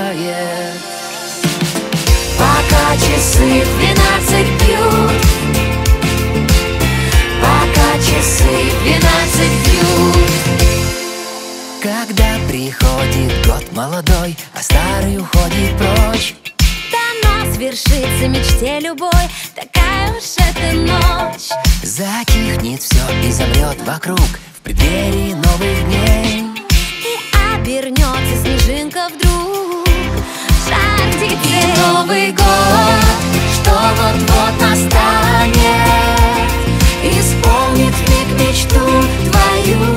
растает. Пока часы 12 бьют, пока часы 12 бьют. Когда приходит год молодой, а старый уходит прочь, дано свершится мечте любой, такая уж эта ночь. затихнет все и замрет вокруг в преддверии новых дней. И обернется снежинка вдруг шар детей. И Новый год, что вот-вот настанет, исполнит вмиг мечту твою.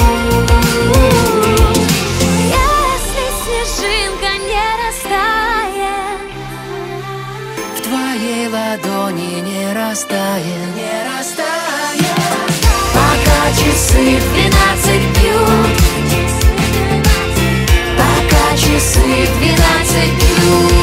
Если снежинка не растает, В твоей ладони не растает, не растает. Пока часы 12 бьют, пока часы 12 бьют.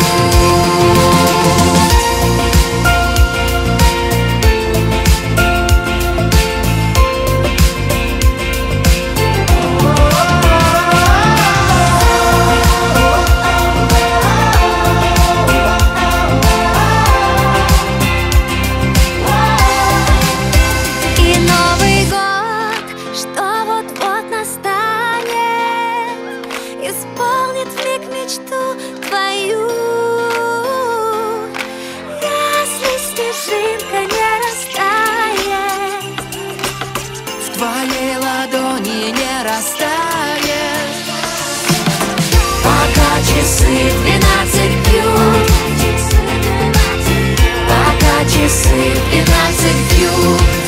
и Новый год, что вот-вот настанет, исполнит вмиг мечту твою. Если снежинка не растает, В твоей ладони не растает. Пока часы 12 бьют, пока часы 12 бьют.